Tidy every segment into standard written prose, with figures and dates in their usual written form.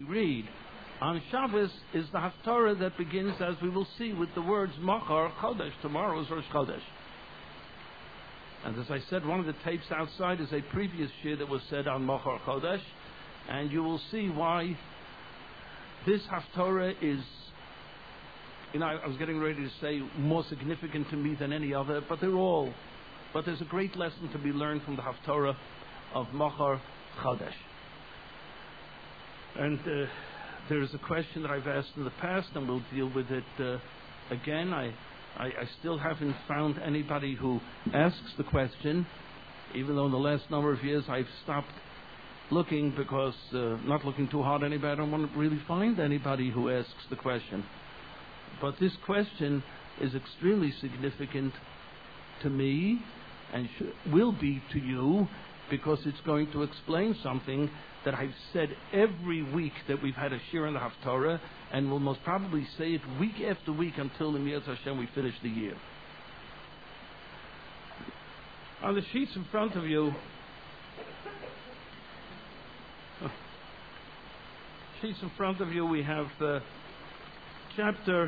read. On Shabbos is the Haftarah that begins, as we will see, with the words Machar Chodesh. Tomorrow is Rosh Chodesh. And as I said, one of the tapes outside is a previous shir that was said on Machar Chodesh, and you will see why this Haftarah is, I was getting ready to say more significant to me than any other, but but there's a great lesson to be learned from the Haftarah of Machar Chodesh. And there is a question that I've asked in the past, and we'll deal with it again. I still haven't found anybody who asks the question, even though in the last number of years I've stopped looking because, not looking too hard anybody, I don't want to really find anybody who asks the question. But this question is extremely significant to me and will be to you, because it's going to explain something that I've said every week that we've had a shir in the Haftarah, and we'll most probably say it week after week until in Yetz Hashem we finish the year. On the sheets in front of you, we have chapter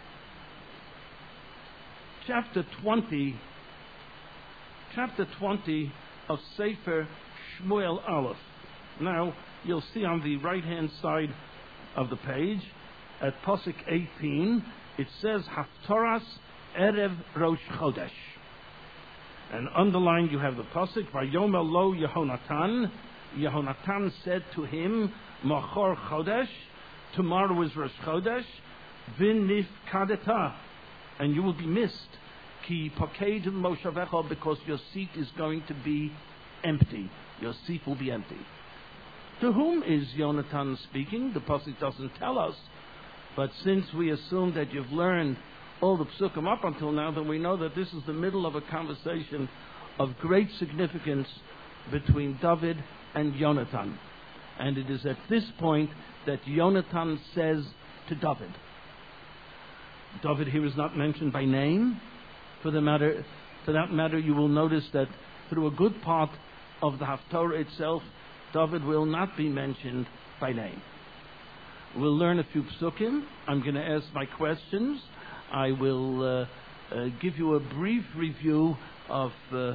20 of Sefer Shmuel Aleph. Now, you'll see on the right-hand side of the page, at Pasuk 18, it says, Haftaras Erev Rosh Chodesh. And underlined you have the Pasuk, Vayomer lo Yehonatan. Yehonatan said to him, Machor Chodesh, tomorrow is Rosh Chodesh, V'nif kadeta, and you will be missed. Ki paked moshavecha, because your seat is going to be empty. Your seat will be empty. To whom is Yonatan speaking? The Pasuk doesn't tell us, but since we assume that you've learned all the psukim up until now, then we know that this is the middle of a conversation of great significance between David and Yonatan. And it is at this point that Yonatan says to David. David here is not mentioned by name. For that matter, you will notice that through a good part of the Haftarah itself, David will not be mentioned by name. We'll learn a few psukim. I'm going to ask my questions. I will give you a brief review of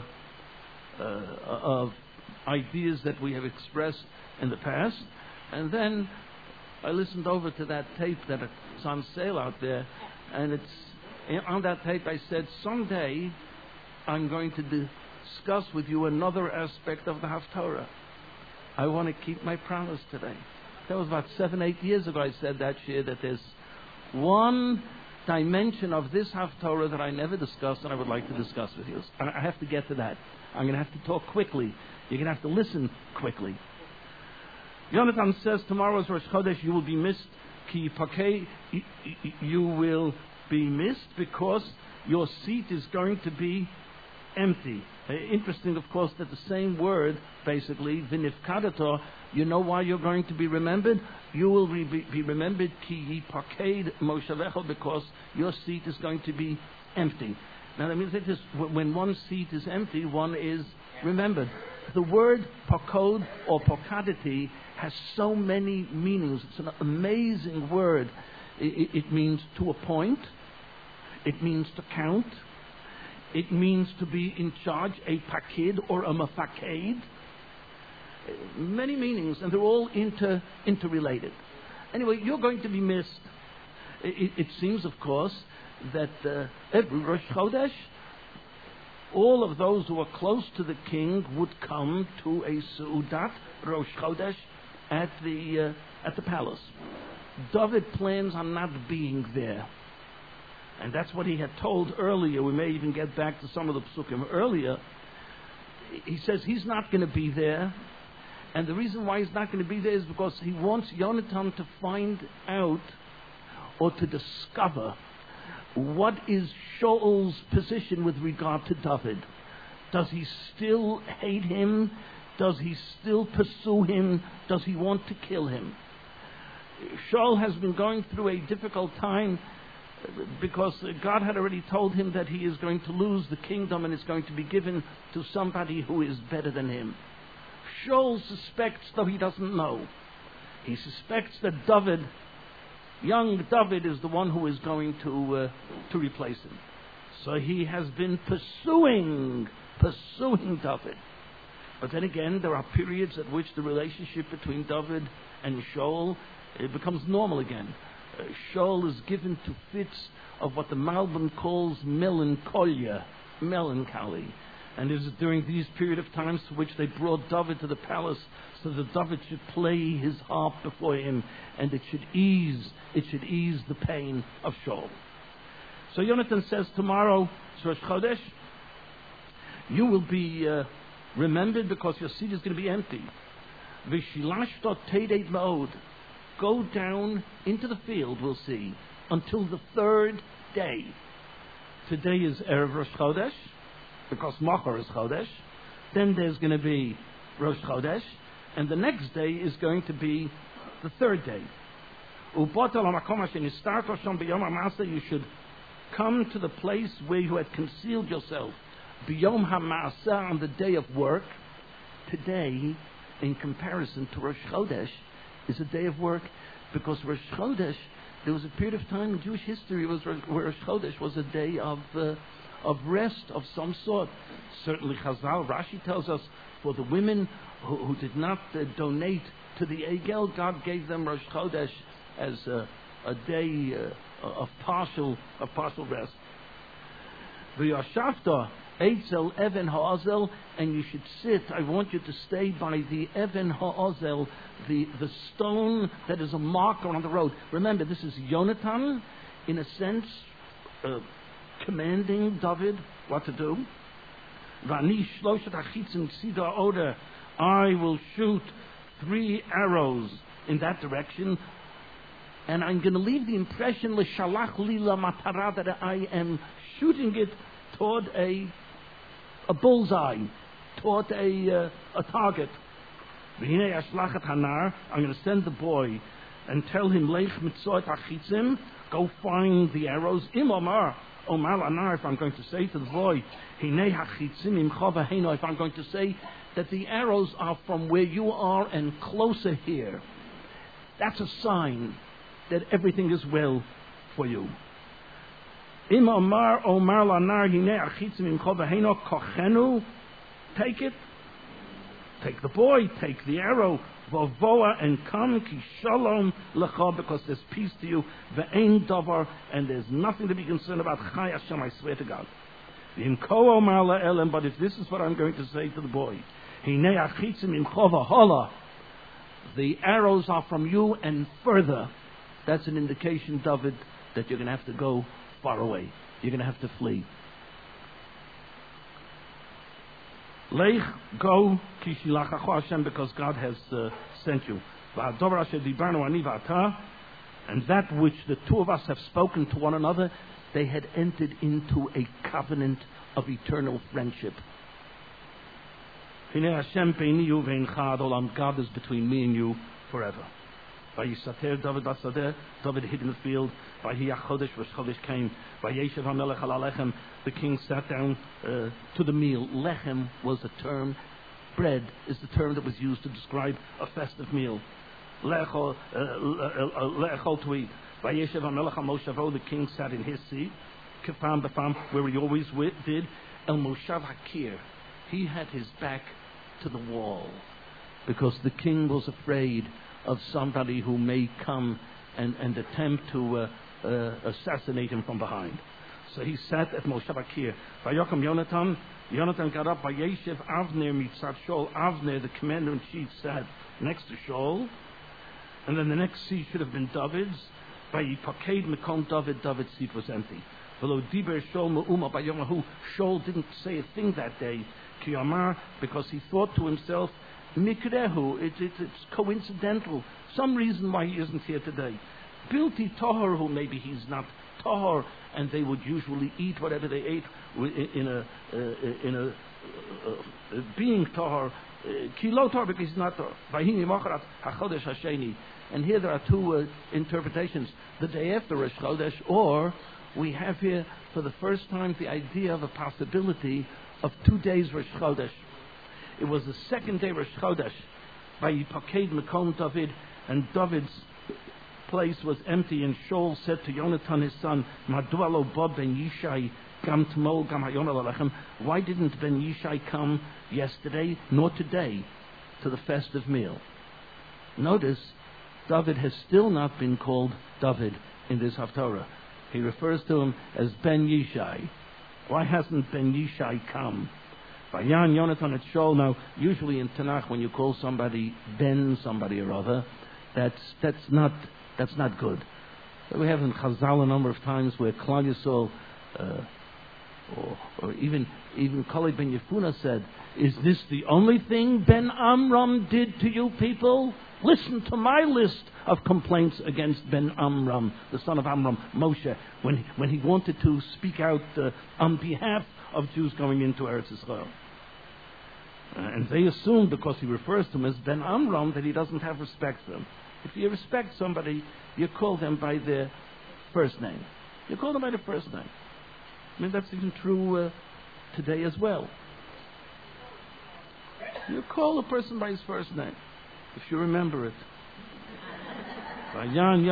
ideas that we have expressed in the past. And then I listened over to that tape that it's on sale out there, and on that tape I said, someday I'm going to discuss with you another aspect of the Haftarah. I want to keep my promise today. That was about 7-8 years ago I said that shir, that there's one dimension of this Haftarah that I never discussed and I would like to discuss with you. I have to get to that. I'm going to have to talk quickly. You're going to have to listen quickly. Yonatan says, tomorrow is Rosh Chodesh, you will be missed. Ki pakei, you will be missed because your seat is going to be empty. Interesting, of course, that the same word, basically, v'nifkadato, you know why you're going to be remembered? You will be remembered, ki paked moshavecha, because your seat is going to be empty. Now, that means that when one seat is empty, one is remembered. The word pakod or pakadati has so many meanings. It's an amazing word. It means to appoint. It means to count. It means to be in charge, a pakid or a mafaked. Many meanings, and they're all interrelated. Anyway, you're going to be missed. It seems, of course, that every Rosh Chodesh, all of those who are close to the king would come to a Seudat Rosh Chodesh at the palace. David plans on not being there. And that's what he had told earlier. We may even get back to some of the psukim earlier. He says he's not going to be there. And the reason why he's not going to be there is because he wants Yonatan to find out or to discover what is Shaul's position with regard to David. Does he still hate him? Does he still pursue him? Does he want to kill him? Shaul has been going through a difficult time because God had already told him that he is going to lose the kingdom and it's going to be given to somebody who is better than him. Shaul suspects, though he doesn't know. He suspects that young David, is the one who is going to replace him. So he has been pursuing David. But then again, there are periods at which the relationship between David and Shaul, it becomes normal again. Shaul is given to fits of what the Malbim calls melancholy. And it is during these period of times to which they brought David to the palace so that David should play his harp before him, and it should ease the pain of Shaul. So Jonathan says, tomorrow, Rosh Chodesh, you will be remembered because your seat is going to be empty. V'shilashto teideit ma'od. Go down into the field, we'll see, until the third day. Today is Erev Rosh Chodesh, because Machar is Chodesh. Then there's going to be Rosh Chodesh, and the next day is going to be the third day. You should come to the place where you had concealed yourself. B'yom ha'ma'aseh, on the day of work. Today, in comparison to Rosh Chodesh, is a day of work, because Rosh Chodesh, there was a period of time in Jewish history where Rosh Chodesh was a day of rest of some sort. Certainly Chazal, Rashi tells us, for the women who did not donate to the Egel, God gave them Rosh Chodesh as a day of partial rest. V'yashavta eitzel even ha'ozel, and you should sit. I want you to stay by the even ha'ozel, the stone that is a marker on the road. Remember, this is Yonatan, in a sense, commanding David what to do. V'ani shloshet hachitzim tzida oder. I will shoot 3 arrows in that direction, and I'm going to leave the impression l'shalach lila matara, that I am shooting it toward a bullseye, toward a target. V'hinei ashlachet hanar. I'm going to send the boy and tell him, Leich mitzoet hachitzim, go find the arrows. Im omar lanar, if I'm going to say to the boy, Hinei hachitzim im chava heino, if I'm going to say that the arrows are from where you are and closer here, that's a sign that everything is well for you. Im omar lanar hinei hachitzim im chava heino kochenu, take it, take the boy, take the arrow, Vavoa, and come, ki shalom lecha, because there's peace to you, ve'ein davar, and there's nothing to be concerned about. Chai Hashem, I swear to God. V'im ko omar la'elem, but if this is what I'm going to say to the boy, hinei achitzim im chova hola, the arrows are from you and further, that's an indication, David, that you're going to have to go far away. You're going to have to flee. Leich, go, kishilachacho Hashem, because God has sent you. And that which the two of us have spoken to one another, they had entered into a covenant of eternal friendship. God is between me and you forever. David hid in the field. Chodesh came. The king sat down to the meal. Lechem was a term. Bread is the term that was used to describe a festive meal. Lechol to eat. The king sat in his seat. Kefam befam, where he always did. El Moshav Hakir. He had his back to the wall, because the king was afraid of somebody who may come and attempt to assassinate him from behind. So he sat at Moshe Bakir. Vayokam Yonatan got up. Vayeshev Avner mitzat Shaul. Avner, the commander-in-chief, sat next to Shaul. And then the next seat should have been David's. Vayipaked mekom David. David's seat was empty. V'lo diber Shaul me'uma bayomahu. Shaul didn't say a thing that day. Ki amar, because he thought to himself, Mikrehu, it's coincidental. Some reason why he isn't here today. Bilti Toharhu, maybe he's not Tahor, and they would usually eat whatever they ate in a being Tahor. Kilo Tahor, because he's not Tahor. Vahini Macharat HaChodesh Hasheni. And here there are two interpretations. The day after Rosh Chodesh, or we have here for the first time the idea of a possibility of 2 days Rosh Chodesh. It was the second day Rosh Chodesh Vayipaked Mekom David, and David's place was empty, and Shaul said to Yonatan his son, Madua lo bod ben Yishai gam tmol gam hayom alechem? Why didn't ben Yishai come yesterday nor today to the festive meal? Notice, David has still not been called David in this Haftorah. He refers to him as Ben Yishai. Why hasn't Ben Yishai come? Vayan Yonatan et Shaul. Now, usually in Tanakh, when you call somebody Ben somebody or other, that's not good. We have in Chazal a number of times where Klal Yisrael, or even Kalev ben Yefuna said, "Is this the only thing Ben Amram did to you people? Listen to my list of complaints against Ben Amram, the son of Amram, Moshe, when he wanted to speak out on behalf of Jews going into Eretz Yisrael." And they assume, because he refers to him as Ben Amram, that he doesn't have respect for them. If you respect somebody, you call them by their first name. You call them by their first name. I mean, that's even true today as well. You call a person by his first name, if you remember it. Vayan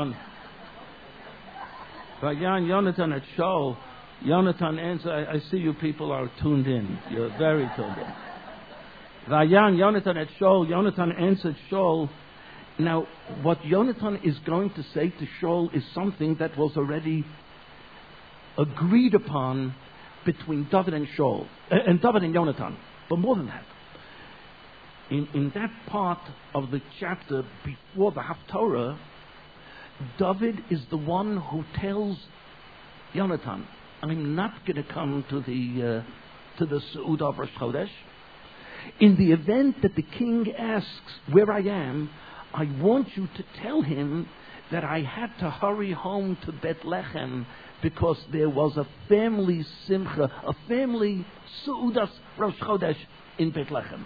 Yonatan at Shaul. Yonatan answered, I see you people are tuned in. You're very tuned in. Vayan Yonatan at Shaul. Yonatan answered Shaul. Now, what Yonatan is going to say to Shaul is something that was already agreed upon between David and Shaul, and David and Yonatan. But more than that, in that part of the chapter before the Haftorah, David is the one who tells Yonatan, "I'm not going to come to the Seudah of Rosh Chodesh. In the event that the king asks where I am, I want you to tell him that I had to hurry home to Bethlehem because there was a family simcha, a family Seudas Rosh Chodesh in Bethlehem."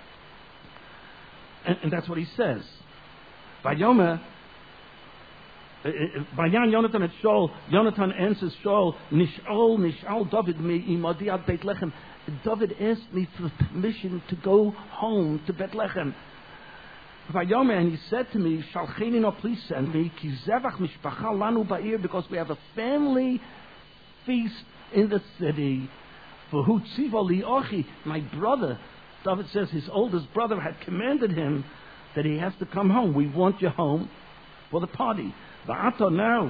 And that's what he says. Vayomer, Vayan Yonatan at Shaul. Yonatan answers Shaul, Nish'al David me imadi ad Bethlehem. David asked me for permission to go home to Bethlehem. Vayomer, and he said to me, Shalcheni, no, please send me, ki zevach mishpacha lanu ba'ir, because we have a family feast in the city. For hu tziva li ochi, my brother. David says his oldest brother had commanded him that he has to come home. We want you home for the party. Va'ato now,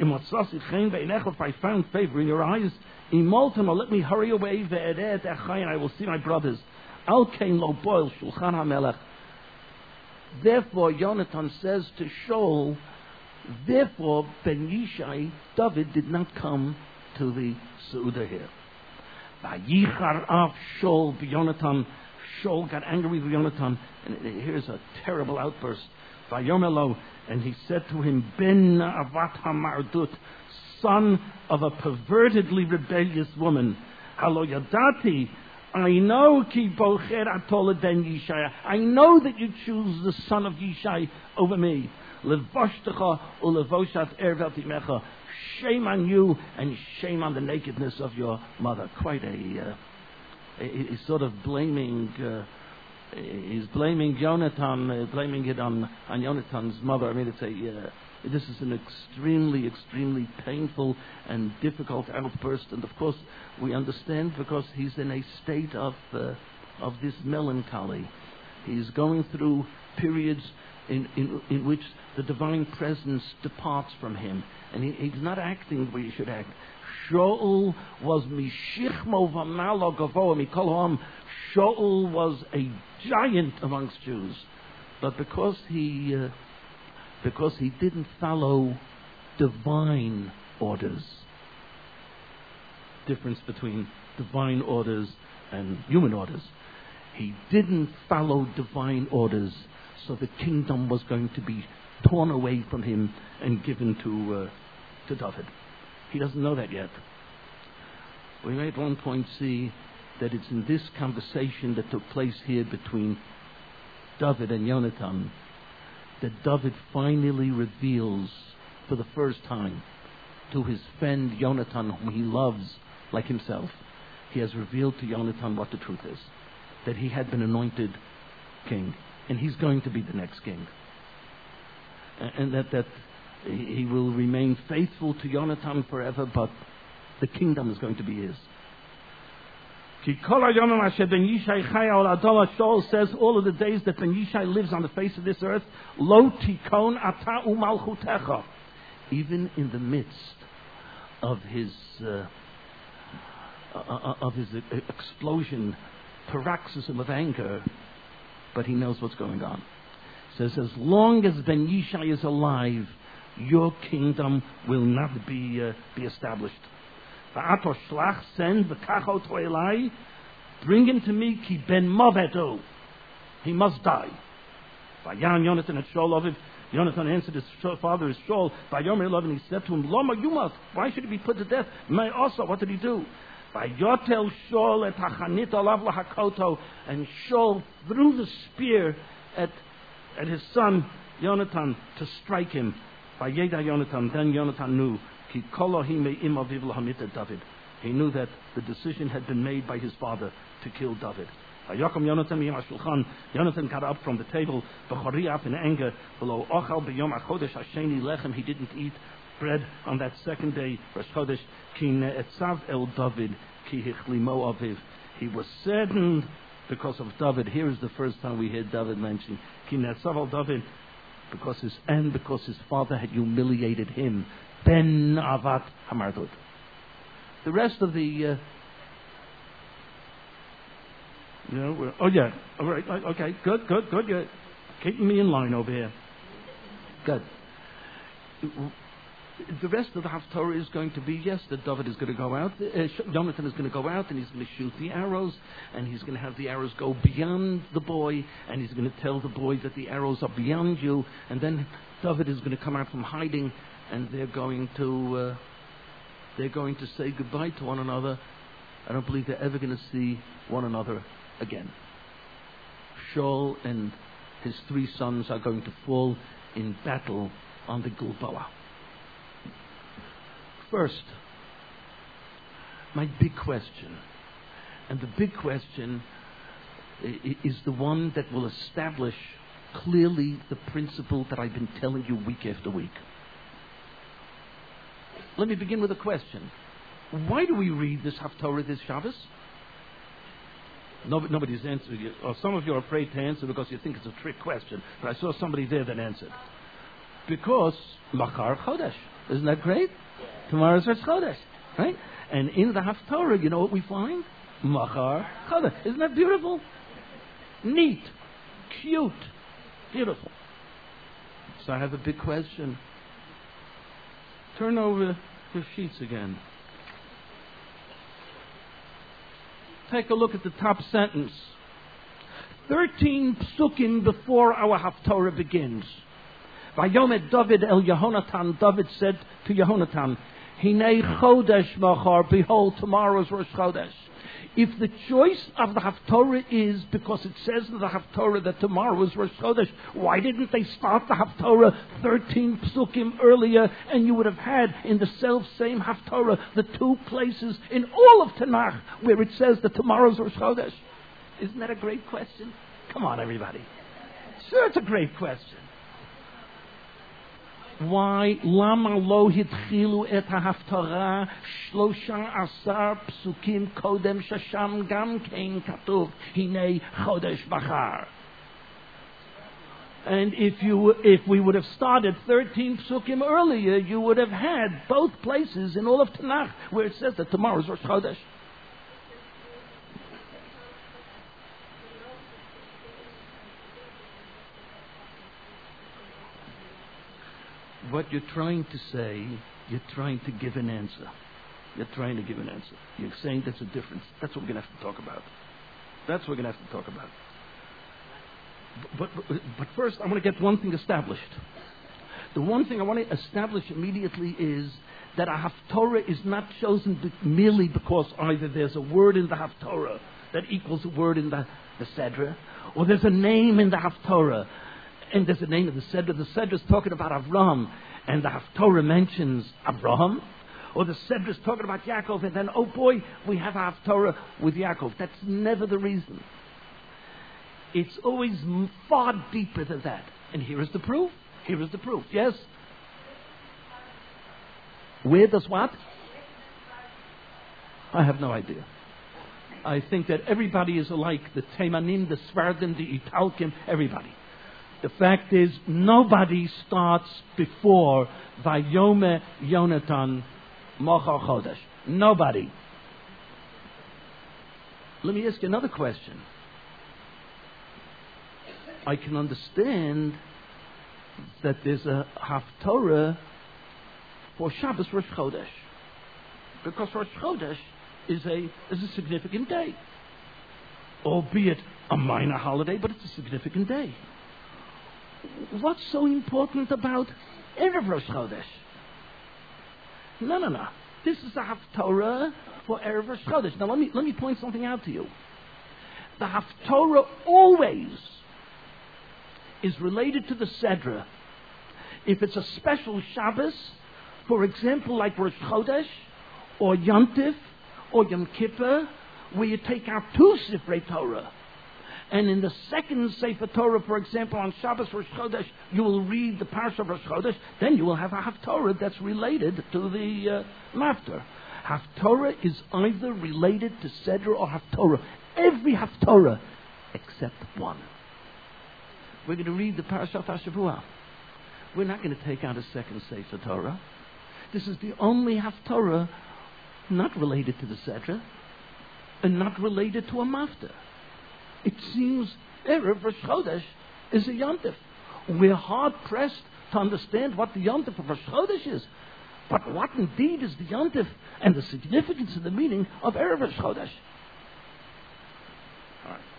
if I found favor in your eyes, imoltema, let me hurry away, ve'edet echai, and I will see my brothers. Al kein lo boil shulchan hamelech. Therefore, Yonatan says to Shaul, therefore, Ben Yishai, David, did not come to the Seudah here. Vayichar av Shaul b'Yonatan. Shaul got angry with Yonatan, and here's a terrible outburst. Vayomelo, and he said to him, Ben avat hamardut, son of a pervertedly rebellious woman. Halo yadati, I know ki bocher atola ben Yishai. I know that you choose the son of Yishai over me. Levoshtecha ulevoshat ervel timecha. Shame on you and shame on the nakedness of your mother. Quite he's sort of blaming. He's blaming Yonatan, blaming it on Yonatan's mother. I mean, this is an extremely painful and difficult outburst, and of course we understand because he's in a state of this melancholy. He's going through periods in which the divine presence departs from him, and he's not acting the way he should act. Shaul was mishichmo v'malo gavoa mikol ha'am. Shaul was a giant amongst Jews, but because he didn't follow divine orders. Difference between divine orders and human orders. He didn't follow divine orders, so the kingdom was going to be torn away from him and given to David. He doesn't know that yet. We may at one point see that it's in this conversation that took place here between David and Yonatan that David finally reveals for the first time to his friend Yonatan, whom he loves like himself. He has revealed to Yonatan what the truth is, that he had been anointed king. and he's going to be the next king. And that he will remain faithful to Yonatan forever, but the kingdom is going to be his. Shaul says all of the days that Ben Yishai lives on the face of this earth, lo tikon ata umalchutecha, even in the midst of his explosion, paroxysm of anger, but he knows what's going on. Says, as long as Ben Yishai is alive, your kingdom will not be established. Send bring him to me, ki ben movedu. He must die. Vayan Yonatan at Shaul Aviv. Yonatan answered his father, Shaul, Vayomer Elav, and he said to him, Loma Yumat, why should he be put to death? May also, what did he do? Vayotel Shaul et hachanit alav lahakoto, and Shaul threw the spear at his son Yonatan to strike him. Vayeda Yonatan, then Yonatan knew, ki kolohi me'im aviv lahamita David. He knew that the decision had been made by his father to kill David. Yonatan got up from the table, in anger, below Ochal b'yom achodesh hasheni lechem. He didn't eat bread on that second day, Rosh Chodesh. Ki ne'etzav el David, ki hichlimo aviv. He was saddened because of David. Here is the first time we hear David mentioned. Ki ne'etzav el David, because his father had humiliated him. Ben avat hamardut. The rest of the, oh yeah, all right, okay, good. You're keeping me in line over here. Good. The rest of the Haftorah is going to be, yes, that David is going to go out, Jonathan is going to go out, and he's going to shoot the arrows, and he's going to have the arrows go beyond the boy, and he's going to tell the boy that the arrows are beyond you, and then David is going to come out from hiding, and they're going to say goodbye to one another. I don't believe they're ever going to see one another again. Shaul and his 3 sons are going to fall in battle on the Gilboa. First, my big question, and the big question is the one that will establish clearly the principle that I've been telling you week after week. Let me begin with a question. Why do we read this Haftorah this Shabbos? Nobody's answering it. Or some of you are afraid to answer because you think it's a trick question. But I saw somebody there that answered. Because Machar Chodesh. Isn't that great? Tomorrow's Rosh Chodesh. Right? And in the Haftorah, you know what we find? Machar Chodesh. Isn't that beautiful? Neat. Cute. Beautiful. So I have a big question. Turn over the sheets again. Take a look at the top sentence. 13 psukim before our Haftorah begins. Vayomer David el Yehonatan. David said to Yehonatan, Hinei Chodesh Machar. Behold, tomorrow's Rosh Chodesh. If the choice of the Haftorah is because it says in the Haftorah that tomorrow is Rosh Chodesh, why didn't they start the Haftorah 13 psukim earlier, and you would have had in the self-same Haftorah the 2 places in all of Tanakh where it says that tomorrow is Rosh Chodesh? Isn't that a great question? Come on, everybody. Sure, it's a great question. Why lama lo hitchilu et haftarah 13 psukim kodem shasham gam kein katuv hinei chodesh bachar? And if we would have started 13 psukim earlier, you would have had both places in all of Tanakh where it says that tomorrow is Rosh Chodesh. What you're trying to say, you're trying to give an answer. You're saying that's a difference. That's what we're going to have to talk about. But first, I want to get one thing established. The one thing I want to establish immediately is that a Haftorah is not chosen merely because either there's a word in the Haftorah that equals a word in the Sedra, or there's a name in the Haftorah, and there's a name of the Sedra. The Sedra is talking about Avraham, and the Haftorah mentions Avraham. Or the Sedra is talking about Yaakov, and then, oh boy, we have a Haftorah with Yaakov. That's never the reason. It's always far deeper than that. And here is the proof. Here is the proof. Yes? Where does what? I have no idea. I think that everybody is alike. The Teimanim, the Sfardim, the Italkim, everybody. The fact is, nobody starts before Vayome Yonatan Mochar Chodesh. Nobody. Let me ask you another question. I can understand that there's a Haftorah for Shabbos Rosh Chodesh, because Rosh Chodesh is a significant day, albeit a minor holiday, but it's a significant day. What's so important about Erev Rosh Chodesh? No. This is a Haftorah for Erev Rosh Chodesh. Now let me point something out to you. The Haftorah always is related to the Sedra. If it's a special Shabbos, for example, like Rosh Chodesh, or Yontif, or Yom Kippur, where you take out two Sifrei Torah, and in the second Sefer Torah, for example, on Shabbos Rosh Chodesh, you will read the Parsha of Rosh Chodesh, then you will have a Haftorah that's related to the Maftar. Haftorah is either related to Sedra or Haftorah. Every Haftorah except one. We're going to read the Parashat HaShavua. We're not going to take out a second Sefer Torah. This is the only Haftorah not related to the Sedra and not related to a Mafta. It seems Erev Rosh Chodesh is a Yontif. We're hard-pressed to understand what the Yontif of Rosh Chodesh is. But what indeed is the Yontif and the significance and the meaning of Erev Rosh Chodesh? All right.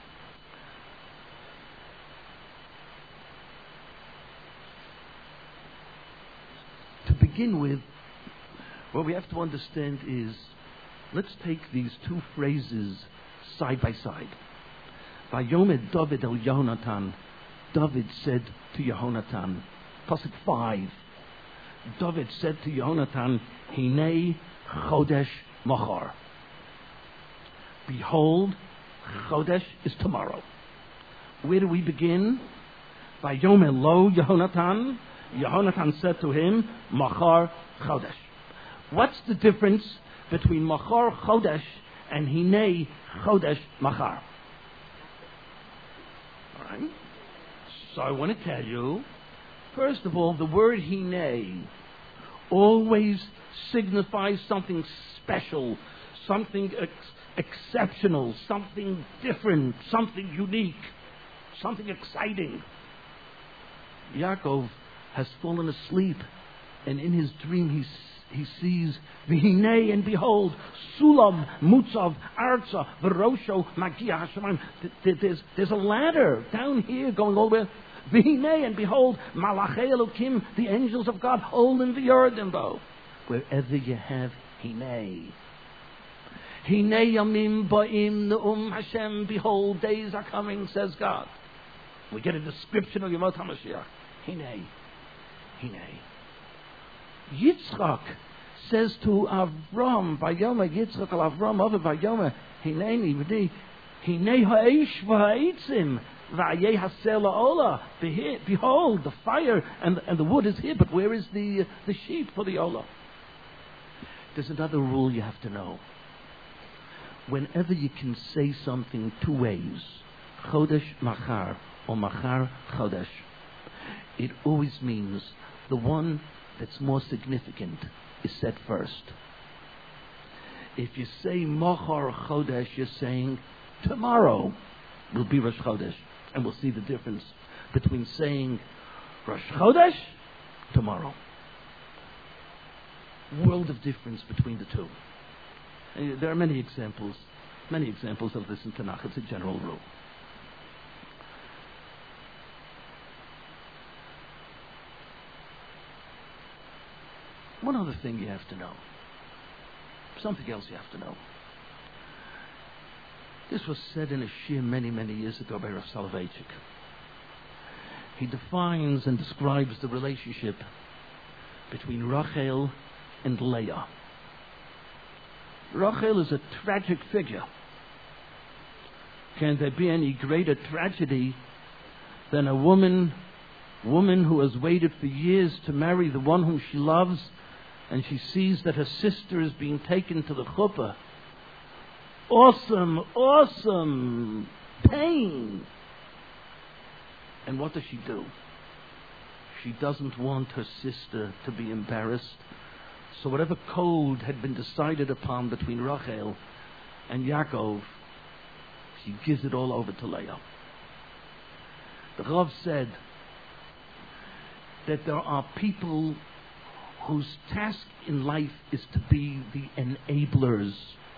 To begin with, what we have to understand is, let's take these two phrases side by side. Vayomed David el Yonatan. David said to Yehonatan, Pasuk 5. David said to Yehonatan, Hinei Chodesh Machar. Behold, Chodesh is tomorrow. Where do we begin? Vayomed lo Yehonatan. Yehonatan said to him, Machar Chodesh. What's the difference between Machar Chodesh and Hinei Chodesh Machar? Alright. So I want to tell you, first of all, the word Hinei always signifies something special, something exceptional, something different, something unique, something exciting. Yaakov has fallen asleep, and in his dream he sees V'hinei, and behold, Sulam, Mutzav, Arza, V'rosho, Magia Hashemayim. There's a ladder down here going all the way. V'hinei, and behold, Malachei Elokim, the angels of God, all in the Yordan bow. Wherever you have Hinei. Hinei Yamim Ba'im Ne'um Hashem, behold, days are coming, says God. We get a description of Yemot HaMashiach. Hinei. Yitzchak says to Avram, Vayoma Yitzchak al Avram, over Vayoma, Hinei V'di, Hinei ha'esh v'ha'itzim, v'ayeh hasel ha'ola. Behold, the fire and the wood is here, but where is the sheep for the ola? There's another rule you have to know. Whenever you can say something two ways, Chodesh Machar or Machar Chodesh, it always means the one that's more significant is said first. If you say Machar Chodesh, you're saying tomorrow will be Rosh Chodesh. And we'll see the difference between saying Rosh Chodesh, tomorrow. World of difference between the two. And there are many examples of this in Tanakh. It's a general rule. One other thing you have to know. Something else you have to know. This was said in a shir many, many years ago by Rav Soloveitchik. He defines and describes the relationship between Rachel and Leah. Rachel is a tragic figure. Can there be any greater tragedy than a woman who has waited for years to marry the one whom she loves, and she sees that her sister is being taken to the chuppah? Awesome pain. And what does she do? She doesn't want her sister to be embarrassed. So whatever code had been decided upon between Rachel and Yaakov, she gives it all over to Leah. The Rav said that there are people whose task in life is to be the enablers.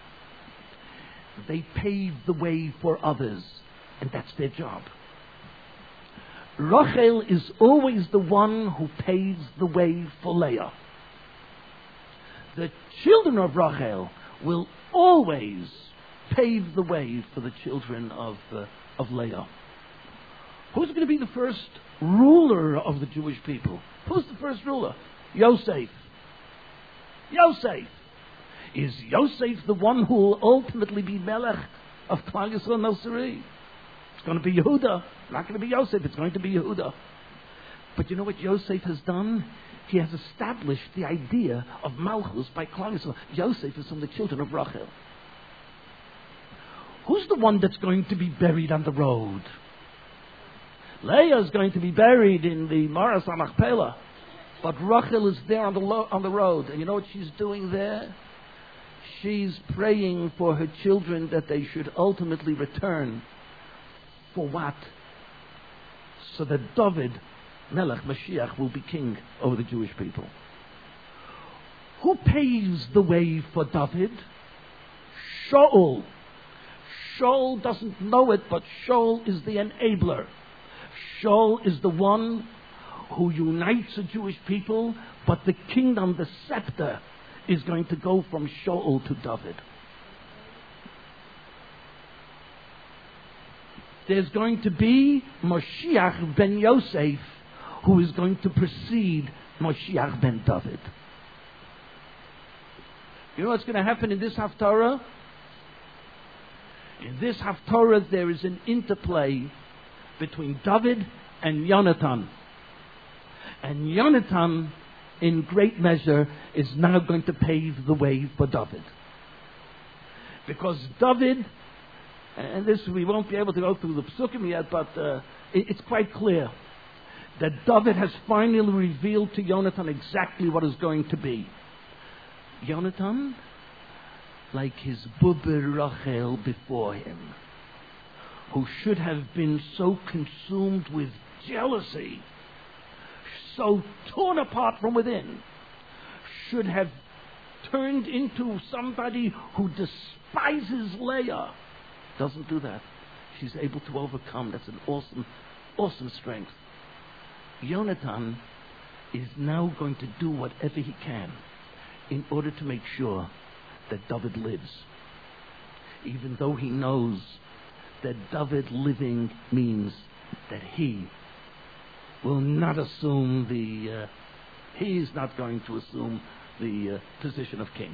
They pave the way for others, and that's their job. Rachel is always the one who paves the way for Leah. The children of Rachel will always pave the way for the children of Leah. Who's going to be the first ruler of the Jewish people? Who's the first ruler? Yosef. Is Yosef the one who will ultimately be Melech of Klal Yisrael Nosari? It's going to be Yehuda. Not going to be Yosef, it's going to be Yehuda. But you know what Yosef has done? He has established the idea of Malchus by Klal Yisrael. Yosef is from the children of Rachel. Who's the one that's going to be buried on the road? Leah is going to be buried in the Maras HaMachpelah. But Rachel is there on the road. And you know what she's doing there? She's praying for her children that they should ultimately return. For what? So that David, Melech Mashiach, will be king over the Jewish people. Who paves the way for David? Shaul. Shaul doesn't know it, but Shaul is the enabler. Shaul is the one who unites the Jewish people, but the kingdom, the scepter, is going to go from Shaul to David. There's going to be Moshiach ben Yosef, who is going to precede Moshiach ben David. You know what's going to happen in this Haftarah? In this Haftarah there is an interplay between David and Yonatan. And Yonatan, in great measure, is now going to pave the way for David. Because David, and this we won't be able to go through the Psukim yet, but it's quite clear that David has finally revealed to Yonatan exactly what is going to be. Yonatan, like his Bubbe Rachel before him, who should have been so consumed with jealousy, so torn apart from within, should have turned into somebody who despises Leah. Doesn't do that. She's able to overcome. That's an awesome strength. Yonatan is now going to do whatever he can in order to make sure that David lives. Even though he knows that David living means that he will not assume he's not going to assume the position of king.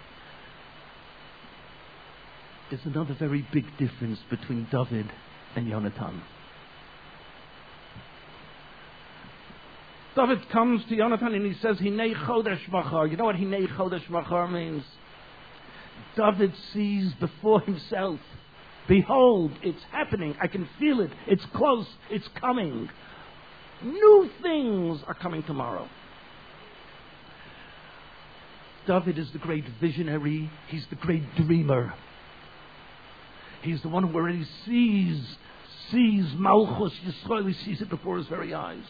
There's another very big difference between David and Yonatan. David comes to Yonatan and he says, Hinei Chodesh Machar. You know what Hinei Chodesh Machar means? David sees before himself, behold, it's happening. I can feel it. It's close. It's coming. New things are coming tomorrow. David is the great visionary. He's the great dreamer. He's the one who already sees Malchus Yisrael. He sees it before his very eyes.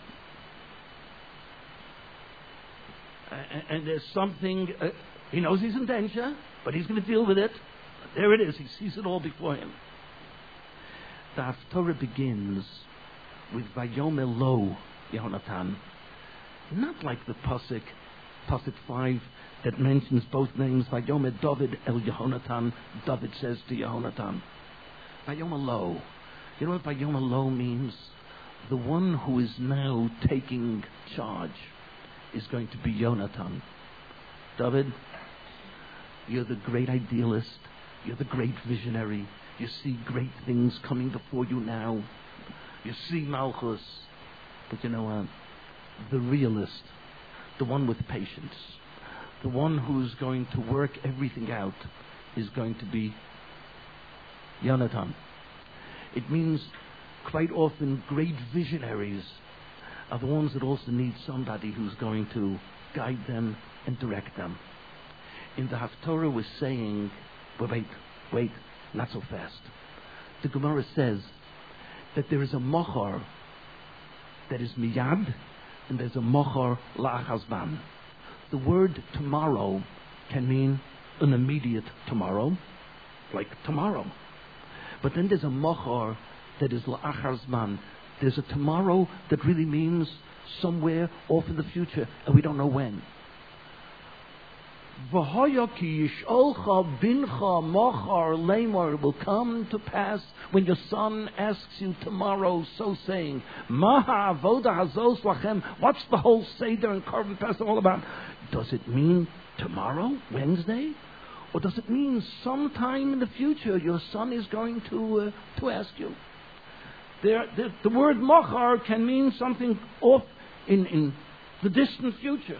And there's something, he knows he's in danger, but he's going to deal with it. But there it is. He sees it all before him. The Haftarah begins with Vayomer Lo Yehonatan. Not like the Pasuk 5, that mentions both names. Vayomer David El Yehonatan. David says to Yehonatan. Vayomer Lo. You know what Vayomer Lo means? The one who is now taking charge is going to be Yonatan. David, you're the great idealist. You're the great visionary. You see great things coming before you now. You see Malchus. But you know what? The realist, the one with patience, the one who's going to work everything out is going to be Yonatan. It means quite often great visionaries are the ones that also need somebody who's going to guide them and direct them. In the Haftorah was saying, but wait, not so fast. The Gemara says that there is a mochar that is miyad, and there's a mochar la'achazban. The word tomorrow can mean an immediate tomorrow, like tomorrow. But then there's a mochar that is la'achazban. There's a tomorrow that really means somewhere off in the future, and we don't know when. V'hoya ki yisholcha bincha mochar lemor, will come to pass when your son asks you tomorrow, so saying, Maha avoda hazos lachem, what's the whole Seder and Korban Pesach all about? Does it mean tomorrow, Wednesday? Or does it mean sometime in the future your son is going to ask you? The word mochar can mean something off in the distant future.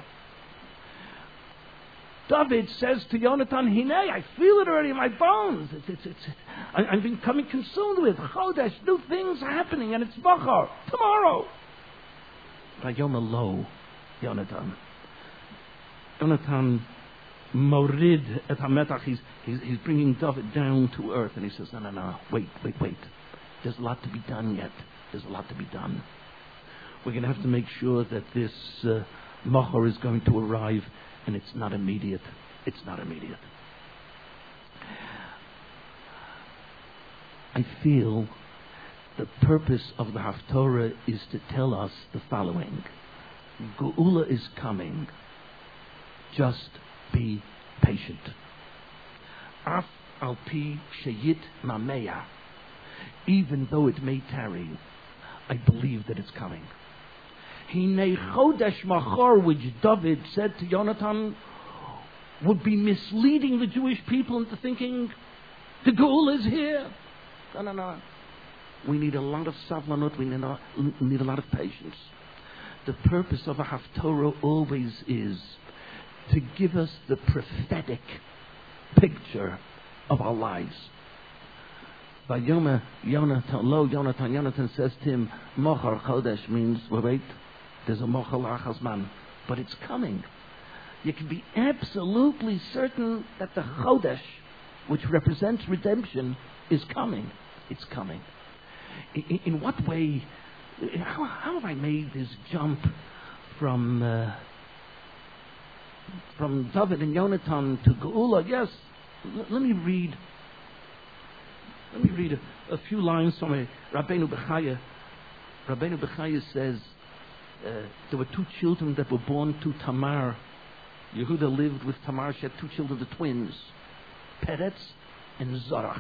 David says to Yonatan, Hinei, I feel it already in my bones. I'm becoming consumed with Chodesh. New things are happening, and it's mochar, tomorrow. Vayoma lo, Yonatan. Yonatan morid et hametach. He's bringing David down to earth, and he says, no, wait. There's a lot to be done yet. There's a lot to be done. We're going to have to make sure that this mochar is going to arrive, and it's not immediate. It's not immediate. I feel the purpose of the Haftorah is to tell us the following. Geula is coming. Just be patient. Af al pi sheyit mameya. Even though it may tarry, I believe that it's coming. Hinei chodesh machar, which David said to Yonatan, would be misleading the Jewish people into thinking the Geula is here. No. We need a lot of savlanut. We need a lot of patience. The purpose of a Haftorah always is to give us the prophetic picture of our lives. Vayoma Yonatan says to him, Mochar Chodesh means, wait, there's a Mochar Lachazman, but it's coming. You can be absolutely certain that the Chodesh, which represents redemption, is coming. It's coming. In what way, how have I made this jump from David and Yonatan to Geula? Yes, let me read a few lines from Rabbeinu Bechaya. Rabbeinu Bechaya says there were two children that were born to Tamar. Yehuda lived with Tamar. She had two children, the twins, Peretz and Zorach.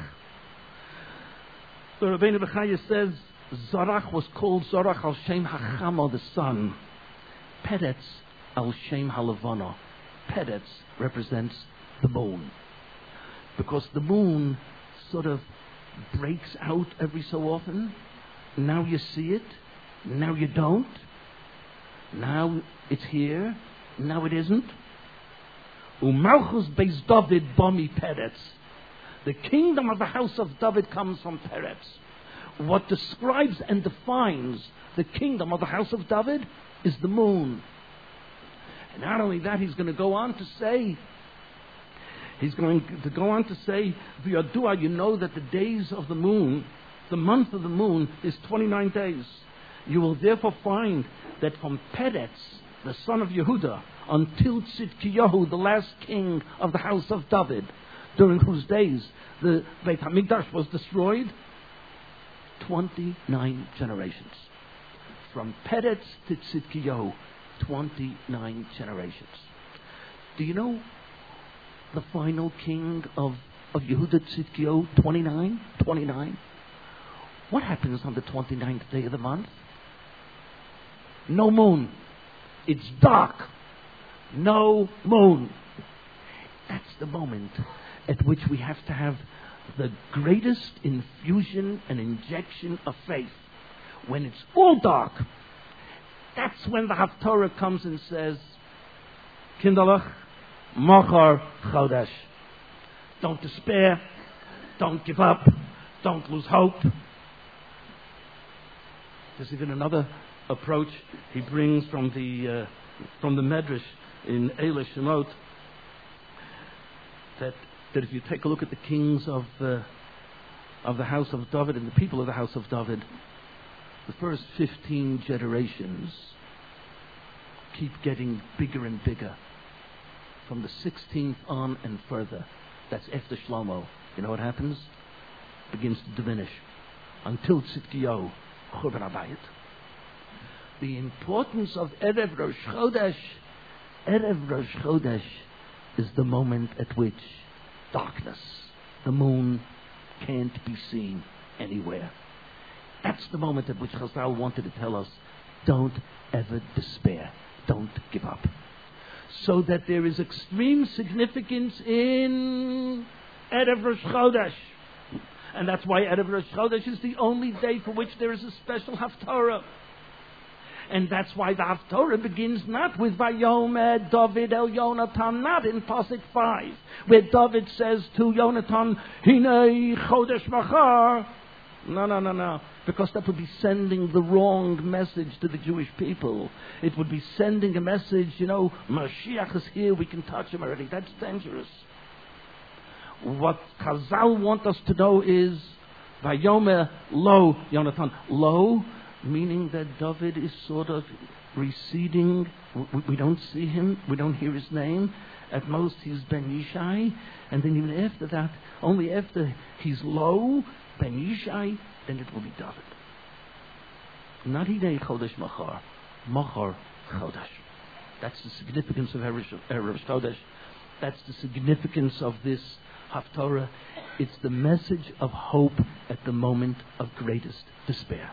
So Rabbeinu Bechaya says Zorach was called Zorach al Shem Hachama, the sun. Peretz al Shem Halavana. Peretz represents the moon, because the moon sort of breaks out every so often. Now you see it, now you don't. Now it's here, now it isn't. Umalchus beis David bami Peretz. The kingdom of the house of David comes from Peretz. What describes and defines the kingdom of the house of David is the moon. And not only that, he's going to go on to say, V'yadua, you know that the days of the moon, the month of the moon, is 29 days. You will therefore find that from Peretz, the son of Yehuda, until Tzidkiyahu, the last king of the house of David, during whose days the Beit HaMikdash was destroyed, 29 generations. From Peretz to Tzidkiyahu, 29 generations. Do you know the final king of Yehuda, Tzidkiyahu? 29? What happens on the 29th day of the month? No moon. It's dark. No moon. That's the moment at which we have to have the greatest infusion and injection of faith. When it's all dark, that's when the Haftorah comes and says, Kinderlach, Machar Chodesh. Don't despair. Don't give up. Don't lose hope. There's even another approach he brings from the Medrash in Eile Shemot, that if you take a look at the kings of the house of David and the people of the house of David, the first 15 generations keep getting bigger and bigger. From the 16th on and further, that's after Shlomo. You know what happens? Begins to diminish until Tzidkiyahu, Churban Abayit. The importance of Erev Rosh Chodesh is the moment at which darkness, the moon, can't be seen anywhere. That's the moment at which Chazal wanted to tell us, don't ever despair, don't give up. So that there is extreme significance in Erev Rosh Chodesh. And that's why Erev Rosh Chodesh is the only day for which there is a special Haftorah. And that's why the Haftorah begins not with Vayomer David El Yonatan, not in Pasuk 5, where David says to Yonatan, Hinei Chodesh Machar. No. Because that would be sending the wrong message to the Jewish people. It would be sending a message, Mashiach is here, we can touch him already. That's dangerous. What Chazal want us to know is, Vayomer Lo Yonatan. Lo, meaning that David is sort of receding. We don't see him. We don't hear his name. At most, he's Ben Yishai. And then even after that, only after he's low, Ben Yishai, then it will be David. Not Hidei Chodesh Machar. Machar Chodesh. That's the significance of Erev Chodesh. That's the significance of this Haftorah. It's the message of hope at the moment of greatest despair.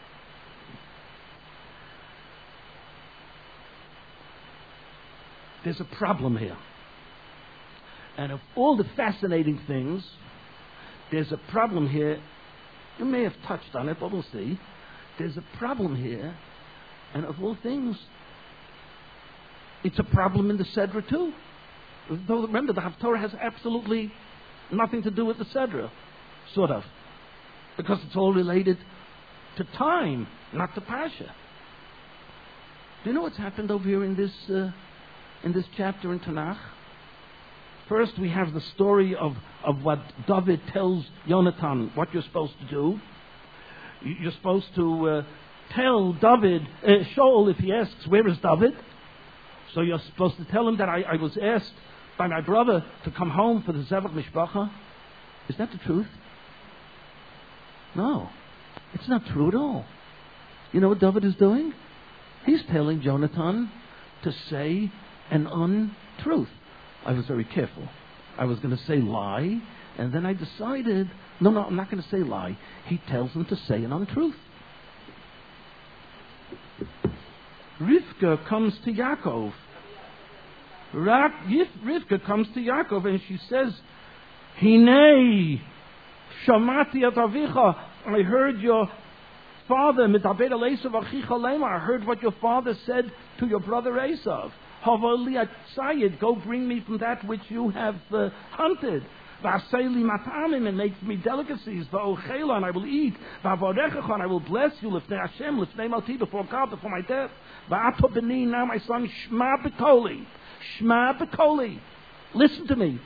There's a problem here. And of all the fascinating things, there's a problem here. You may have touched on it, but we'll see. There's a problem here. And of all things, it's a problem in the Sedra too. Though remember, the Haftorah has absolutely nothing to do with the Sedra. Sort of. Because it's all related to time, not to Parsha. Do you know what's happened over here in this chapter in Tanakh? First, we have the story of what David tells Yonatan what you're supposed to do. You're supposed to tell David, Shaul, if he asks, where is David? So you're supposed to tell him that I was asked by my brother to come home for the Zevach Mishpacha. Is that the truth? No. It's not true at all. You know what David is doing? He's telling Jonathan to say an untruth. I was very careful. I was going to say lie, and then I decided, no, I'm not going to say lie. He tells him to say an untruth. Rivka comes to Yaakov. Rivka comes to Yaakov, and she says, Hinei, Shamati at Avicha. I heard your father, Mitaber el Esav Achicha Lema. I heard what your father said to your brother Esav. Go bring me from that which you have hunted. And make me delicacies. And I will eat. And I will bless you. Before God, before my death. Now my son, Shma B'Koli. Shma B'Koli. Listen to me.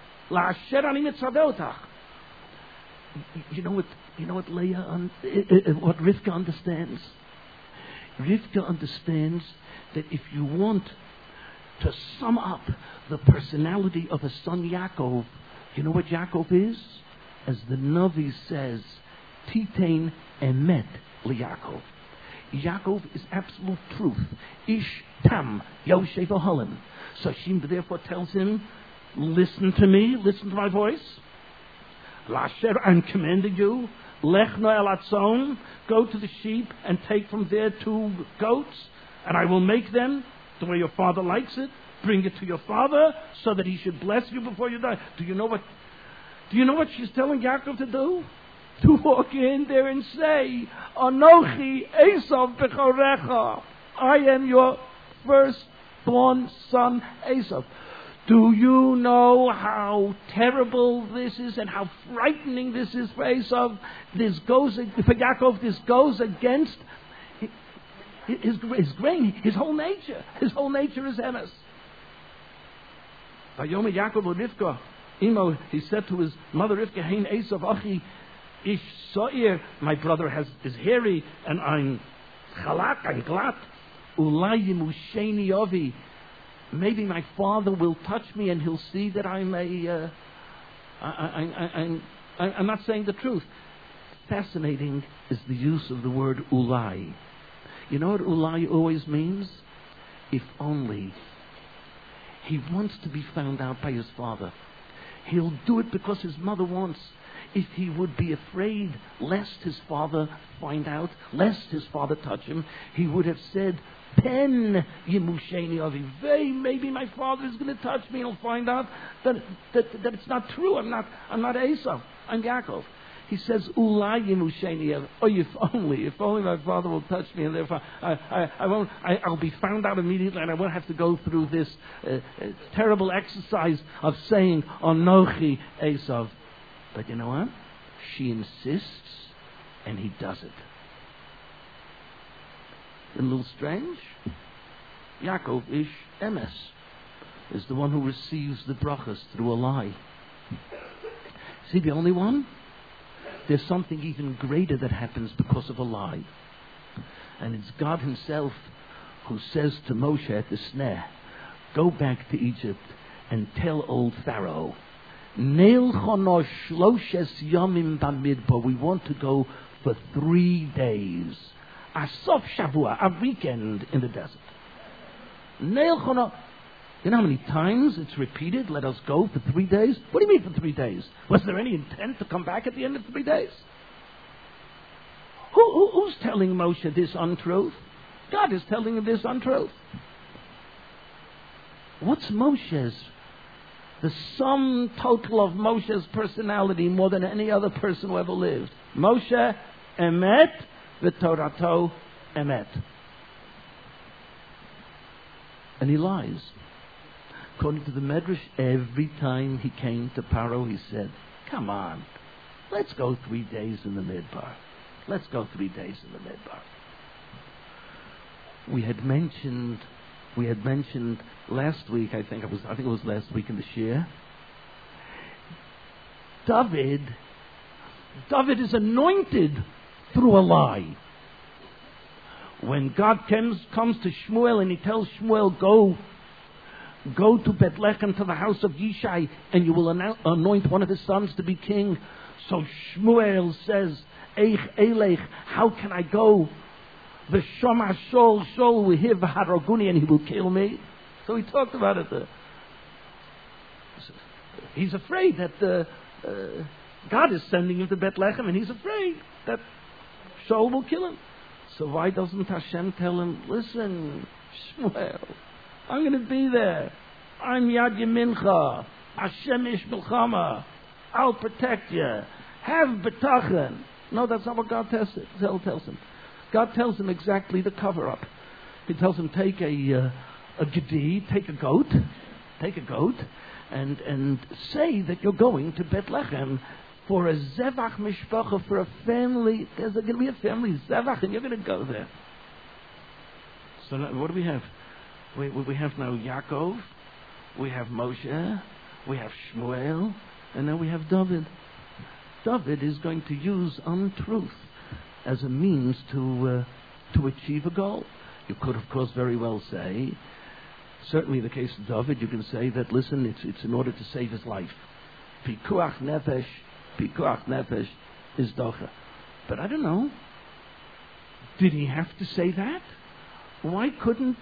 You know what Leah, what Rivka understands? Rivka understands that if you want to sum up the personality of a son Yaakov, you know what Yaakov is? As the Navi says, Titain Emet LeYaakov. Yaakov is absolute truth. Ish Tam Yoshev Ohalim. So she therefore tells him, listen to me, listen to my voice. Lasher, I'm commanding you. Lech no elatzon, go to the sheep and take from there 2 goats, and I will make them the way your father likes it. Bring it to your father so that he should bless you before you die. Do you know what Do you know what she's telling Yaakov to do? To walk in there and say, Anochi Esav Bechorecha. I am your firstborn son, Esav. Do you know how terrible this is and how frightening this is for Esav? For Yaakov, this goes against his grain, his whole nature. His whole nature is emes. Vayomer Yaakov Rivka, Imo, he said to his mother Rivka, Hein Esav Achi, Ish So'ir, my brother is hairy, and I'm chalak, I'm glatt. Ulai Yimusheni Ovi. Maybe my father will touch me and he'll see that I'm not saying the truth. Fascinating is the use of the word ulai. You know what ulai always means? If only. He wants to be found out by his father. He'll do it because his mother wants. If he would be afraid lest his father find out, lest his father touch him, he would have said, Pen Yimusheni Avi. Maybe my father is going to touch me and he'll find out that it's not true. I'm not Esau. I'm Yaakov. He says, Ulai Yimusheni Avi. Oh, if only my father will touch me, and therefore I'll be found out immediately, and I won't have to go through this terrible exercise of saying Anochi Esav. But you know what? She insists, and he does it. A little strange. Yaakov Ish Emes is the one who receives the brachas through a lie. Is he the only one? There's something even greater that happens because of a lie. And it's God himself who says to Moshe at the snare, go back to Egypt and tell old Pharaoh, Neil chonosh shloshes yomim bamidbar. We want to go for 3 days. Asof Shavua, a weekend in the desert. Neil chonosh. You know how many times it's repeated? Let us go for 3 days. What do you mean for 3 days? Was there any intent to come back at the end of 3 days? Who's telling Moshe this untruth? God is telling him this untruth. What's Moshe's? The sum total of Moshe's personality more than any other person who ever lived. Moshe emet v'torato emet. And he lies. According to the Medrash, every time he came to Paro, he said, come on, let's go 3 days in the Midbar. Let's go 3 days in the Midbar. We had mentioned last week, I think it was last week in the Shir, David is anointed through a lie. When God comes to Shmuel and he tells Shmuel, go to Bethlehem to the house of Yishai and you will anoint one of his sons to be king. So Shmuel says, Eich Elech, how can I go? The Shoma Shol Wehiv Haraguni, and he will kill me. So he talked about it. He's afraid that God is sending him to Bethlehem, and he's afraid that Shaul will kill him. So why doesn't Hashem tell him, listen, Shmuel, I'm going to be there. I'm Yad Yemincha. Hashem Ish Milchama. I'll protect you. Have betachan. No, that's not what God tells him. God tells him exactly the cover-up. He tells him, take a gedi, take a goat, and say that you're going to Bethlehem for a zevach mishpacha, for a family. There's going to be a family zevach, and you're going to go there. So now, what do we have? We have now Yaakov, we have Moshe, we have Shmuel, and now we have David. David is going to use untruth as a means to achieve a goal. You could, of course, very well say, certainly in the case of David, you can say that, listen, it's in order to save his life. Pikuach nefesh is docha. But I don't know. Did he have to say that? Why couldn't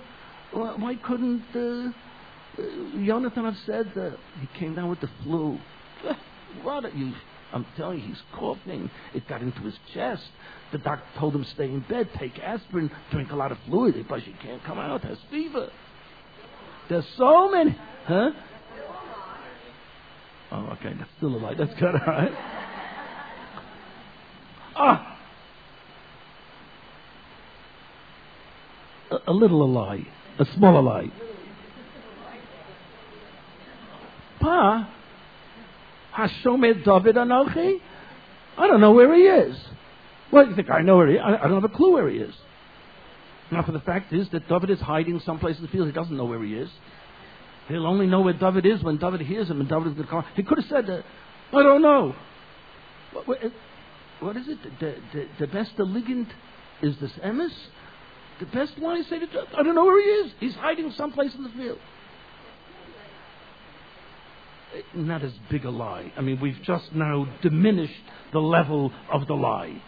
Jonathan have said that he came down with the flu? What are you? I'm telling you, he's coughing. It got into his chest. The doctor told him stay in bed, take aspirin, drink a lot of fluid, but you can't come out, has fever. There's so many, huh? Oh, okay, that's still a lie. That's good, all right. A little a lie. A smaller lie. Pa, Hashomer David Anochi? I don't know where he is. Well, you think I know where he is? I don't have a clue where he is. Now, for the fact is that David is hiding someplace in the field. He doesn't know where he is. He'll only know where David is when David hears him and David is going to call. He could have said, I don't know. What is it? The best ligand is this emes? The best one is say, I don't know where he is. He's hiding someplace in the field. Not as big a lie. I mean, we've just now diminished the level of the lie.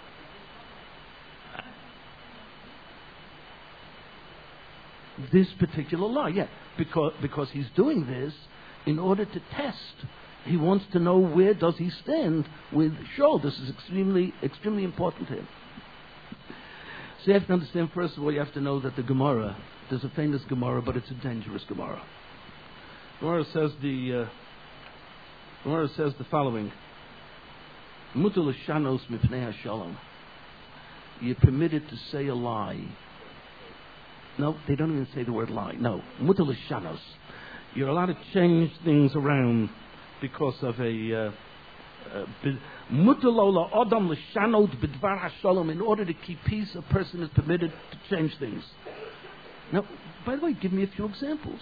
This particular lie, yeah, because he's doing this in order to test. He wants to know where does he stand with Shaul. This is extremely, extremely important to him. So you have to understand, first of all, you have to know that the Gemara, there's a famous Gemara, but it's a dangerous Gemara. Gemara says the following: Mutar l'shanos mipnei hashalom. You're permitted to say a lie. No, they don't even say the word lie. No, mutar l'shanos. You're allowed to change things around because of a mutar lo la'adam l'shanot b'dvar hashalom. In order to keep peace, a person is permitted to change things. Now, by the way, give me a few examples.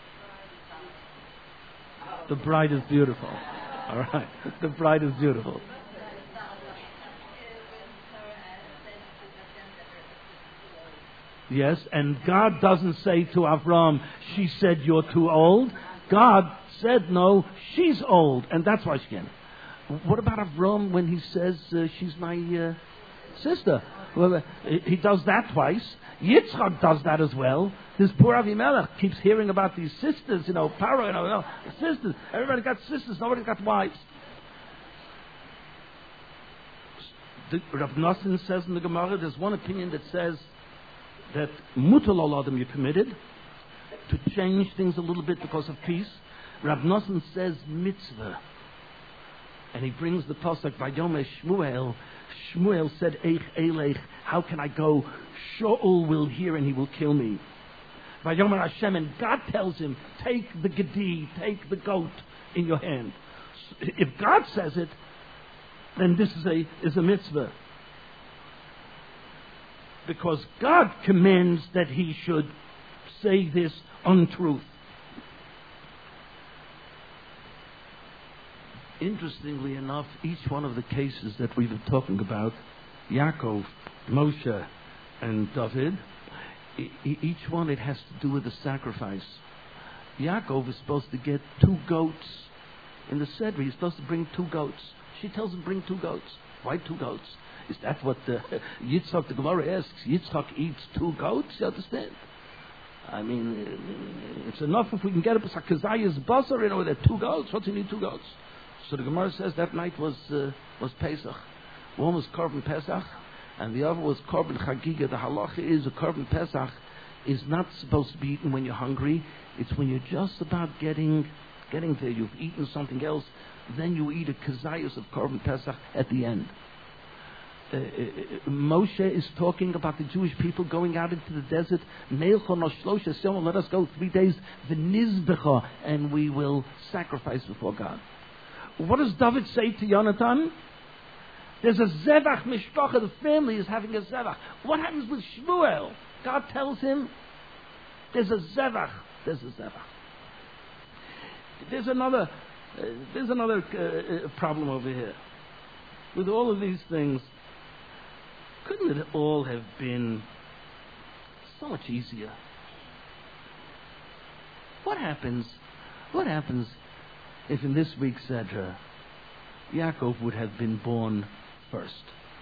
The bride is beautiful. All right. The bride is beautiful. Yes, and God doesn't say to Avram, she said you're too old. God said, no, she's old, and that's why she can. What about Avram when he says, she's my sister? Well, he does that twice. Yitzchak does that as well. This poor Avimelech keeps hearing about these sisters, Paro, sisters. Everybody got sisters, nobody's got wives. Rav Nosson says in the Gemara, there's one opinion that says that mutar l'adam you're permitted to change things a little bit because of peace. Rav Nosson says mitzvah. And he brings the pasuk Vayomeh Shmuel. Shmuel said, Eich Elech, how can I go? Shaul will hear and he will kill me. Vayomer Hashem, and God tells him, take the gedi, take the goat in your hand. If God says it, then this is a mitzvah. Because God commands that he should say this untruth. Interestingly enough, each one of the cases that we've been talking about, Yaakov, Moshe, and David, each one it has to do with a sacrifice. Yaakov is supposed to get 2 goats in the Seder. He's supposed to bring 2 goats. She tells him bring 2 goats. Why 2 goats? Is that what Yitzchak, the Gemara asks? Yitzchak eats 2 goats? You understand? I mean, it's enough if we can get a Kazayas basar, there are 2 goats. What's he need 2 goats? So the Gemara says that night was Pesach. One was Korban Pesach, and the other was Korban Chagiga. The halacha is a Korban Pesach is not supposed to be eaten when you're hungry. It's when you're just about getting there. You've eaten something else, then you eat a kazayus of Korban Pesach at the end. Moshe is talking about the Jewish people going out into the desert. Let us go 3 days, v'nizbecha, and we will sacrifice before God. What does David say to Yonatan? There's a zevach mishpacha. The family is having a zevach. What happens with Shmuel? God tells him, there's a zevach. There's a zevach. There's another problem over here. With all of these things, couldn't it all have been so much easier? What happens if in this week's Sedra, Yaakov would have been born first?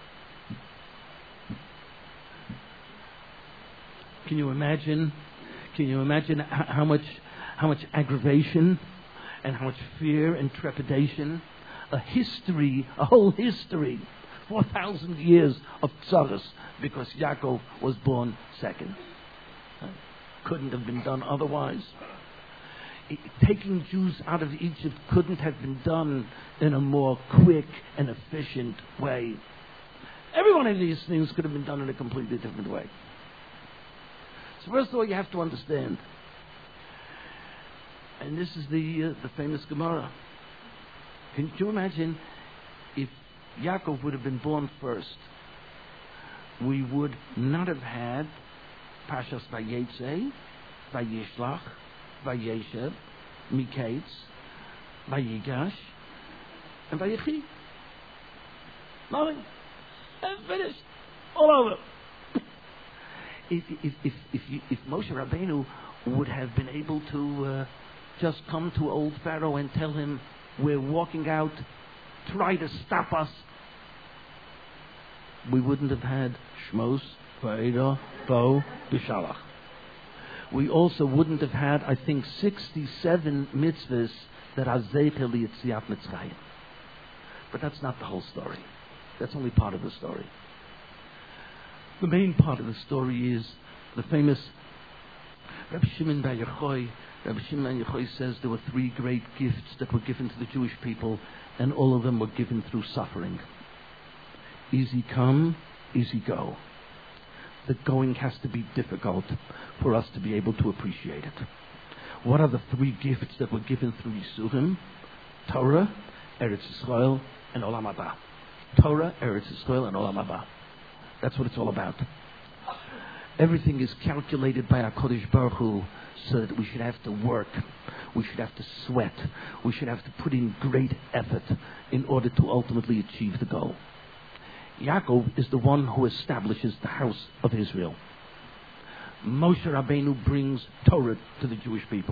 Can you imagine how much aggravation and how much fear and trepidation, a whole history, 4,000 years of tzaras because Yaakov was born second. Couldn't have been done otherwise. taking Jews out of Egypt couldn't have been done in a more quick and efficient way. Every one of these things could have been done in a completely different way. So first of all, you have to understand, and this is the famous Gemara. Can you imagine if Yaakov would have been born first? We would not have had Pashas Vayetze, Vayishlach, Vayeshev, Miketz, Vayigash, and Vayechi. Nothing. And finished. All over. If Moshe Rabbeinu would have been able to just come to old Pharaoh and tell him, we're walking out, try to stop us, we wouldn't have had Shmos, Va'eda, Bo, Bishalach. We also wouldn't have had, I think, 67 mitzvahs that are Zeichel Yetziat Mitzrayim. But that's not the whole story. That's only part of the story. The main part of the story is the famous Rabbi Shimon Bar Yochai. Rabbi Shimon Bar Yochai says there were 3 great gifts that were given to the Jewish people, and all of them were given through suffering. Easy come, easy go. The going has to be difficult for us to be able to appreciate it. What are the 3 gifts that were given through Yisurim? Torah, Eretz Yisrael, and Olam Haba. Torah, Eretz Yisrael, and Olam Haba. That's what it's all about. Everything is calculated by HaKadosh Baruch Hu so that we should have to work, we should have to sweat, we should have to put in great effort in order to ultimately achieve the goal. Yaakov is the one who establishes the house of Israel. Moshe Rabbeinu brings Torah to the Jewish people.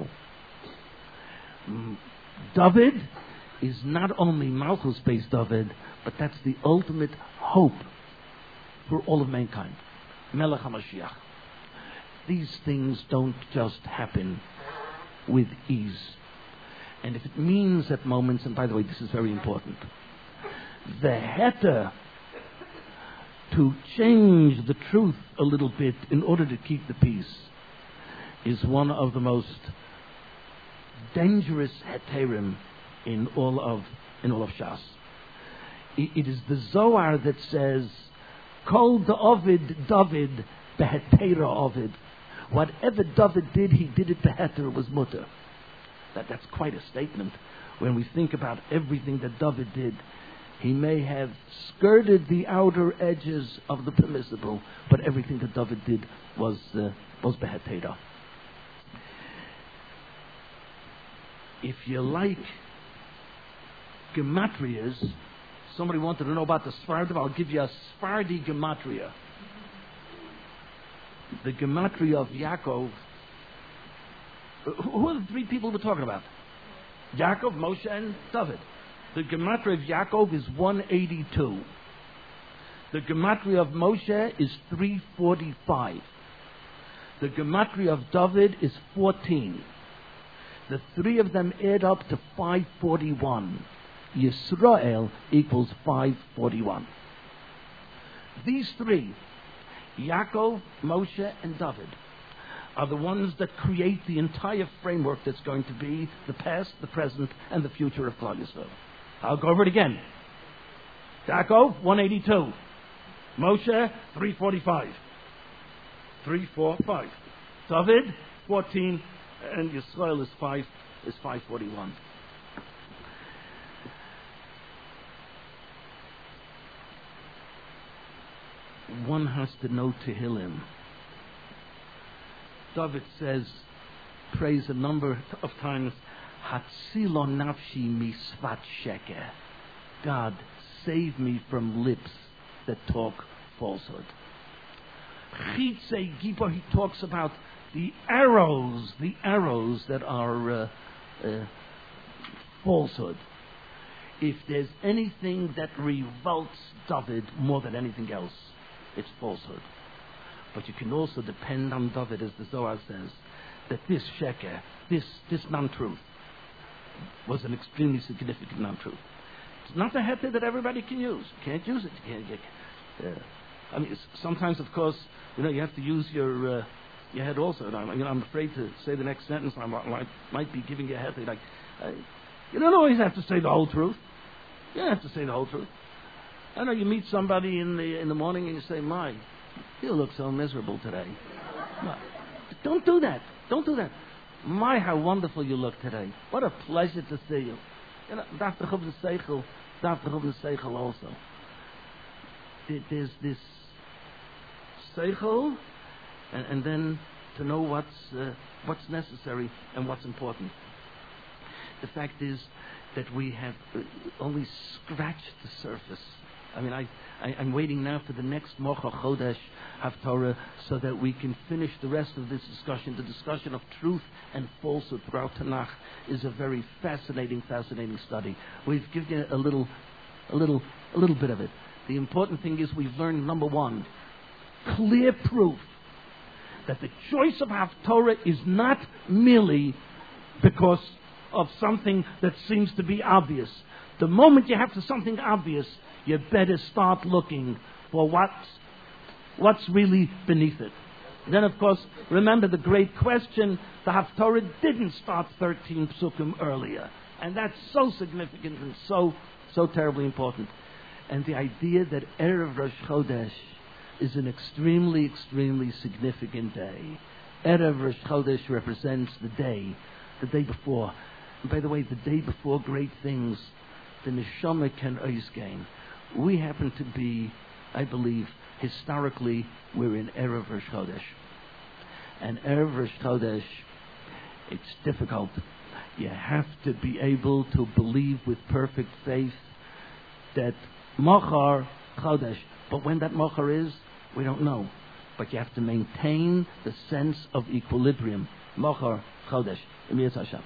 David is not only Malchus-based David, but that's the ultimate hope for all of mankind. Melech HaMashiach. These things don't just happen with ease. And if it means at moments, and by the way, this is very important, the heter to change the truth a little bit in order to keep the peace is one of the most dangerous heterim in all of Shas. It is the Zohar that says, Kol David David behetera Ovid. Whatever David did, he did it beheter, it was mutter. That's quite a statement. When we think about everything that David did, he may have skirted the outer edges of the permissible, but everything that David did was behetera. If you like gematrias, somebody wanted to know about the Sephardim, I'll give you a Sephardi gematria. The gematria of Yaakov. Who are the 3 people we're talking about? Yaakov, Moshe, and David. The gematria of Yaakov is 182. The gematria of Moshe is 345. The gematria of David is 14. The 3 of them add up to 541. Yisrael equals 541. These 3, Yaakov, Moshe, and David, are the ones that create the entire framework that's going to be the past, the present, and the future of Klal Yisrael. I'll go over it again. Yaakov, 182. Moshe, 345. 345. David, 14. And Yisrael is 541. One has to know Tehillim. David prays a number of times, Hatzilo nafshi misvat sheker. God, save me from lips that talk falsehood. Chitze Gibor, he talks about the arrows that are falsehood. If there's anything that revolts David more than anything else, it's falsehood. But you can also depend on David, as the Zohar says, that this sheker, this non-truth, was an extremely significant non-truth. It's not a heter that everybody can use. You can't use it. I mean, sometimes, of course, you have to use your your head also. And I'm afraid to say the next sentence. I might be giving you a headache. Like, you don't always have to say the whole truth. You don't have to say the whole truth. I know you meet somebody in the morning and you say, "My, you look so miserable today." Don't do that. Don't do that. My, how wonderful you look today. What a pleasure to see you. Darf doch auf den Seichel also. There's this Seichel, and then to know what's necessary and what's important. The fact is that we have only scratched the surface. I mean, I'm waiting now for the next Mocha Chodesh Haftorah so that we can finish the rest of this discussion. The discussion of truth and falsehood throughout Tanakh is a very fascinating study. We've given you a little bit of it. The important thing is we've learned, number one, clear proof that the choice of Haftorah is not merely because of something that seems to be obvious. The moment you have something obvious, you better start looking for what's really beneath it. Then, of course, remember the great question, the Haftorah didn't start 13 psukim earlier. And that's so significant and so terribly important. And the idea that Erev Rosh Chodesh is an extremely significant day. Erev Rosh Chodesh represents the day before. And by the way, the day before great things, the neshama can oisgain. We happen to be, I believe, historically, we're in Erev Rosh Chodesh. And Erev Rosh Chodesh, it's difficult. You have to be able to believe with perfect faith that Machar Chodesh. But when that Machar is, we don't know. But you have to maintain the sense of equilibrium. Machar Chodesh. Emir Hashem.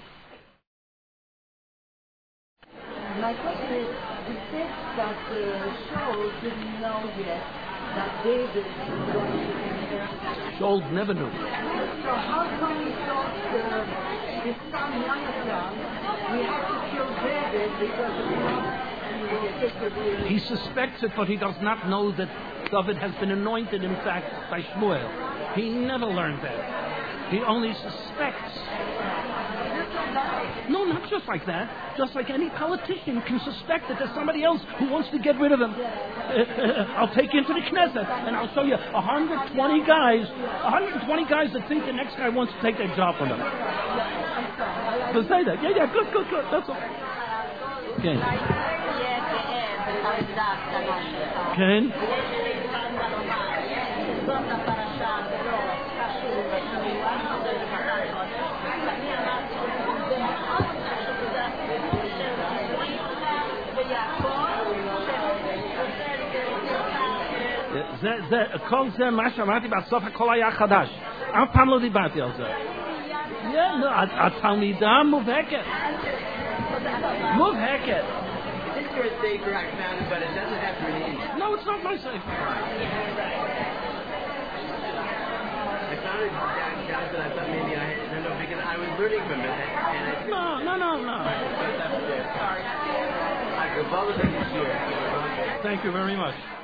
My question is, you said that Shaul didn't know yet that David was going to inherit. Shaul never knew. So how come he thought his son Jonathan, we have to kill David because of him? He suspects it, but he does not know that David has been anointed, in fact, by Shmuel. He never learned that. He only suspects. No, not just like that. Just like any politician can suspect that there's somebody else who wants to get rid of him. I'll take you into the Knesset and I'll show you 120 guys that think the next guy wants to take their job from them. So say that. Yeah, good. That's all. Okay. Ken? כל זה מה שאמרתי בסוף הכל היה חדש. אף פעם לא דיברתי על זה. התלמידה מובהקת. This is your Sefer Akman, but it doesn't have to read. No, it's not my Sefer. I found it down that I thought maybe I had, no, because I was learning from it. And No. Sorry. Thank you very much.